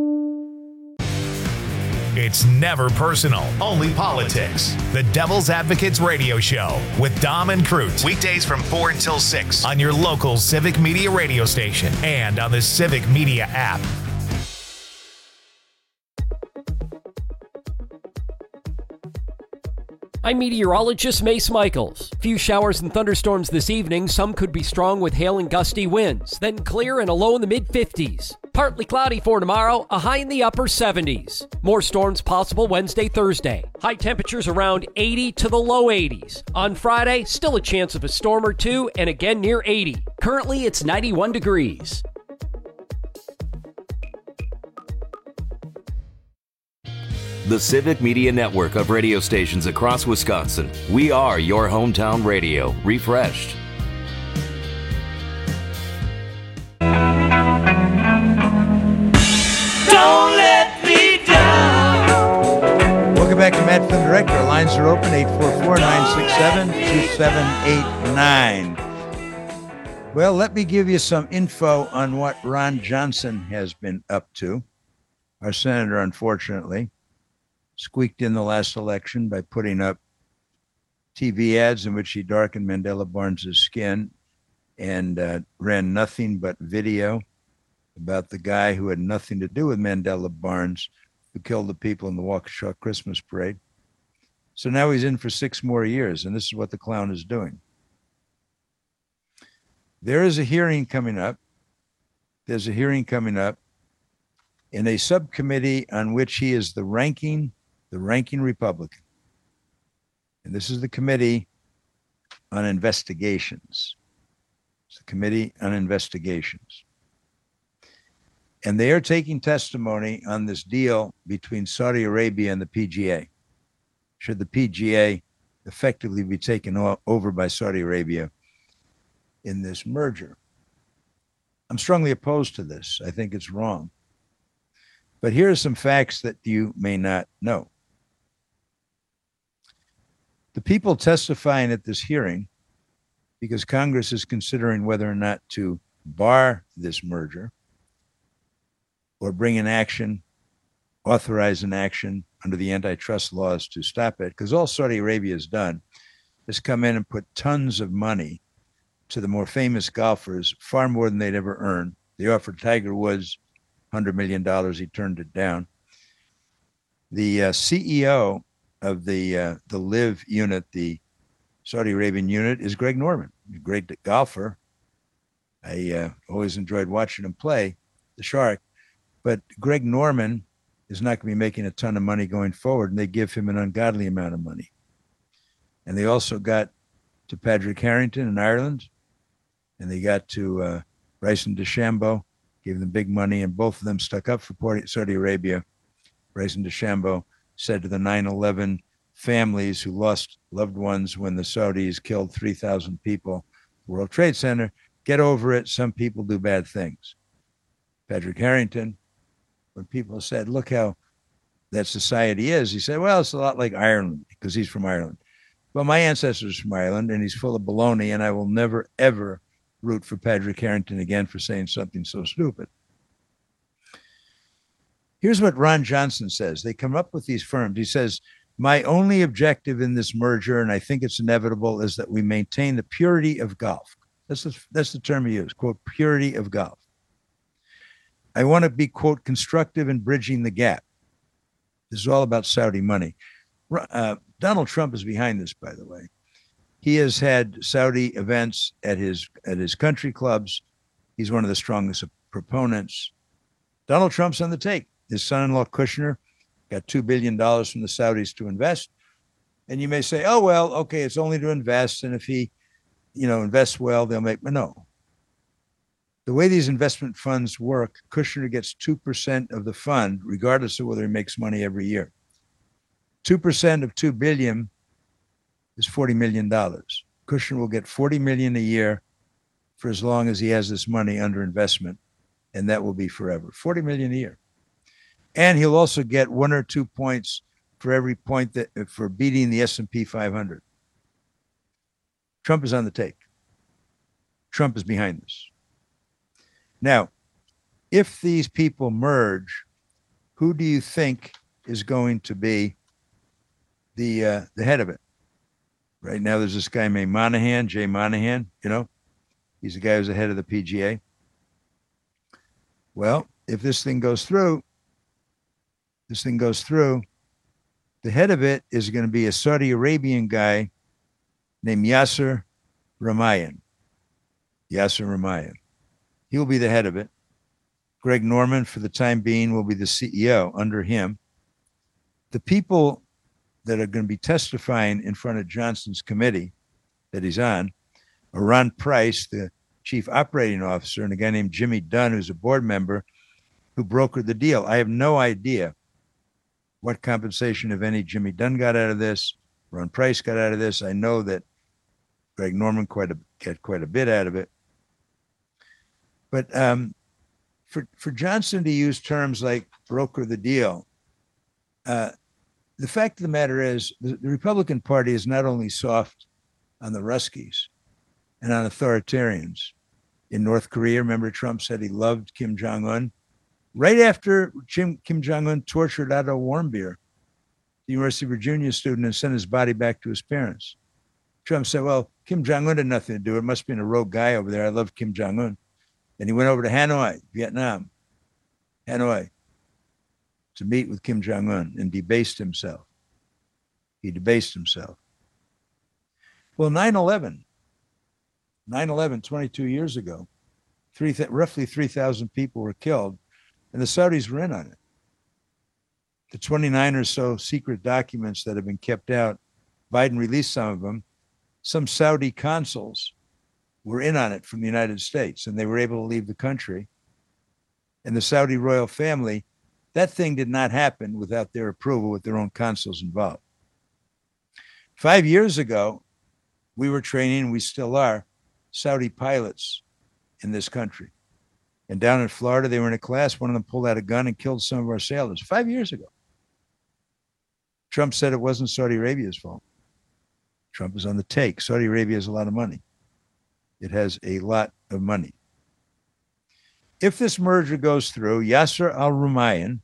It's never personal, only politics. The Devil's Advocates Radio Show with Dom and Crute. Weekdays from 4 until 6 on your local Civic Media radio station and on the Civic Media app. I'm meteorologist Mace Michaels. Few showers and thunderstorms this evening. Some could be strong with hail and gusty winds. Then clear and a low in the mid-50s. Partly cloudy for tomorrow, a high in the upper 70s. More storms possible Wednesday, Thursday. High temperatures around 80 to the low 80s. On Friday, still a chance of a storm or two and again near 80. Currently, it's 91 degrees. The Civic Media Network of radio stations across Wisconsin. We are your hometown radio, refreshed. Don't let me down. Welcome back to Matt Flynn Direct. Our lines are open, 844-967-2789. Well, let me give you some info on what Ron Johnson has been up to. Our senator, unfortunately, squeaked in the last election by putting up TV ads in which he darkened Mandela Barnes' skin and ran nothing but video about the guy who had nothing to do with Mandela Barnes, who killed the people in the Waukesha Christmas parade. So now he's in for 6 more years, and this is what the clown is doing. There is a hearing coming up. There's a hearing coming up in a subcommittee on which he is the ranking Republican. And this is the Committee on Investigations. It's the Committee on Investigations. And they are taking testimony on this deal between Saudi Arabia and the PGA. Should the PGA effectively be taken over by Saudi Arabia in this merger? I'm strongly opposed to this. I think it's wrong. But here are some facts that you may not know. The people testifying at this hearing, because Congress is considering whether or not to bar this merger or bring an action, authorize an action under the antitrust laws to stop it, because all Saudi Arabia has done is come in and put tons of money to the more famous golfers, far more than they'd ever earned. They offered Tiger Woods $100 million. He turned it down. The CEO of the LIV unit, the Saudi Arabian unit, is Greg Norman, a great golfer. I always enjoyed watching him play, the Shark. But Greg Norman is not going to be making a ton of money going forward, and they give him an ungodly amount of money. And they also got to Patrick Harrington in Ireland, and they got to Bryson DeChambeau, gave them big money, and both of them stuck up for Saudi Arabia. Bryson DeChambeau said to the 9/11 families who lost loved ones when the Saudis killed 3,000 people at the World Trade Center, get over it. Some people do bad things. Patrick Harrington, when people said, look how that society is, he said, well, it's a lot like Ireland, because he's from Ireland. Well, my ancestors are from Ireland, and he's full of baloney, and I will never, ever root for Patrick Harrington again for saying something so stupid. Here's what Ron Johnson says. They come up with these firms. He says, my only objective in this merger, and I think it's inevitable, is that we maintain the purity of golf. That's the term he used, quote, purity of golf. I want to be, quote, constructive in bridging the gap. This is all about Saudi money. Donald Trump is behind this, by the way. He has had Saudi events at his country clubs. He's one of the strongest proponents. Donald Trump's on the take. His son-in-law Kushner got $2 billion from the Saudis to invest. And you may say, oh, well, okay, it's only to invest. And if he, invests well, they'll make, no. The way these investment funds work, Kushner gets 2% of the fund, regardless of whether he makes money every year. 2% of $2 billion is $40 million. Kushner will get $40 million a year for as long as he has this money under investment, and that will be forever. $40 million a year. And he'll also get 1 or 2 points for every point for beating the S&P 500. Trump is on the take. Trump is behind this. Now, if these people merge, who do you think is going to be the head of it? Right now, there's this guy named Monahan, Jay Monahan, you know, he's the guy who's the head of the PGA. Well, if this thing goes through, the head of it is going to be a Saudi Arabian guy named Yasser Ramayan. Yasser Ramayan. He will be the head of it. Greg Norman, for the time being, will be the CEO under him. The people that are going to be testifying in front of Johnson's committee that he's on are Ron Price, the chief operating officer, and a guy named Jimmy Dunn, who's a board member, who brokered the deal. I have no idea what compensation, if any, Jimmy Dunn got out of this, Ron Price got out of this. I know that Greg Norman got quite a bit out of it. But for Johnson to use terms like broker the deal, the fact of the matter is the Republican Party is not only soft on the Ruskies and on authoritarians. In North Korea, remember Trump said he loved Kim Jong-un? Right after Kim Jong-un tortured Otto Warmbier, the University of Virginia student, and sent his body back to his parents, Trump said, well, Kim Jong-un had nothing to do. It must have been a rogue guy over there. I love Kim Jong-un. And he went over to Hanoi, Vietnam, Hanoi, to meet with Kim Jong-un and debased himself. He debased himself. Well, 9/11, 22 years ago, roughly 3,000 people were killed, and the Saudis were in on it. The 29 or so secret documents that have been kept out, Biden released some of them. Some Saudi consuls were in on it from the United States, and they were able to leave the country. And the Saudi royal family, that thing did not happen without their approval, with their own consuls involved. 5 years ago, we were training, we still are, Saudi pilots in this country. And down in Florida, they were in a class. One of them pulled out a gun and killed some of our sailors 5 years ago. Trump said it wasn't Saudi Arabia's fault. Trump is on the take. Saudi Arabia has a lot of money. It has a lot of money. If this merger goes through, Yasser Al-Rumayyan,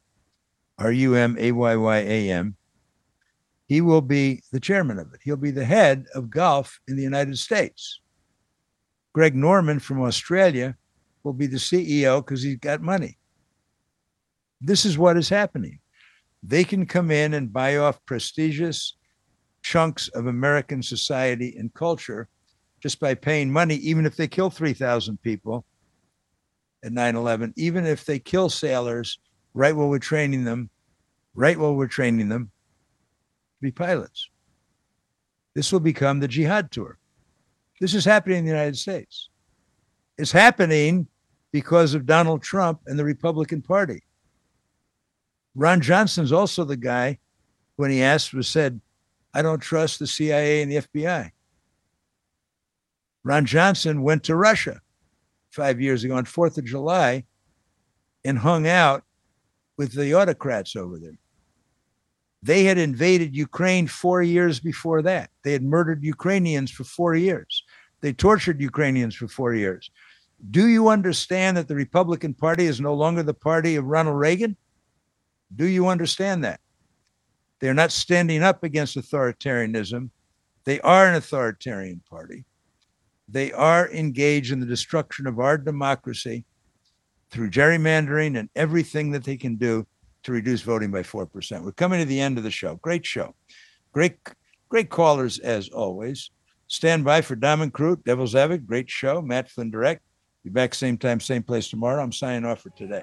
Rumayyan, he will be the chairman of it. He'll be the head of golf in the United States. Greg Norman from Australia will be the CEO because he's got money. This is what is happening. They can come in and buy off prestigious chunks of American society and culture just by paying money, even if they kill 3,000 people at 9/11, even if they kill sailors right while we're training them to be pilots. This will become the jihad tour. This is happening in the United States. It's happening because of Donald Trump and the Republican Party. Ron Johnson's also the guy, when he said, I don't trust the CIA and the FBI. Ron Johnson went to Russia 5 years ago on 4th of July and hung out with the autocrats over there. They had invaded Ukraine 4 years before that. They had murdered Ukrainians for 4 years. They tortured Ukrainians for 4 years. Do you understand that the Republican Party is no longer the party of Ronald Reagan? Do you understand that? They're not standing up against authoritarianism. They are an authoritarian party. They are engaged in the destruction of our democracy through gerrymandering and everything that they can do to reduce voting by 4%. We're coming to the end of the show. Great show. Great callers as always. Stand by for Dom and Crute, Devil's Advocate. Great show. Matt Flynn Direct. Be back same time, same place tomorrow. I'm signing off for today.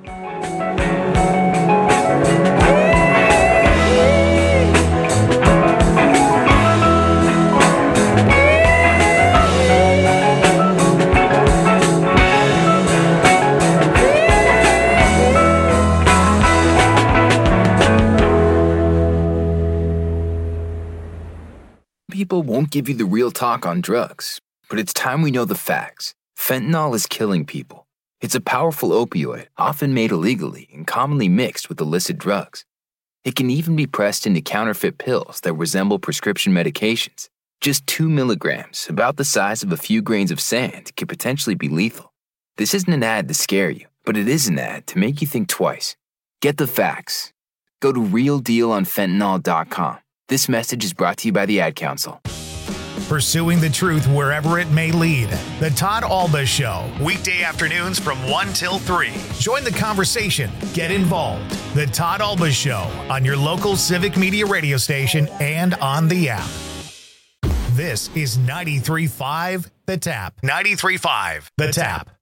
People won't give you the real talk on drugs, but it's time we know the facts. Fentanyl is killing people. It's a powerful opioid, often made illegally and commonly mixed with illicit drugs. It can even be pressed into counterfeit pills that resemble prescription medications. Just 2 milligrams, about the size of a few grains of sand, can potentially be lethal. This isn't an ad to scare you, but it is an ad to make you think twice. Get the facts. Go to realdealonfentanyl.com. This message is brought to you by the Ad Council. Pursuing the truth wherever it may lead. The Todd Alba Show, weekday afternoons from 1 till 3. Join the conversation. Get involved. The Todd Alba Show on your local Civic Media radio station and on the app. This is 93.5 The Tap. 93.5 The Tap.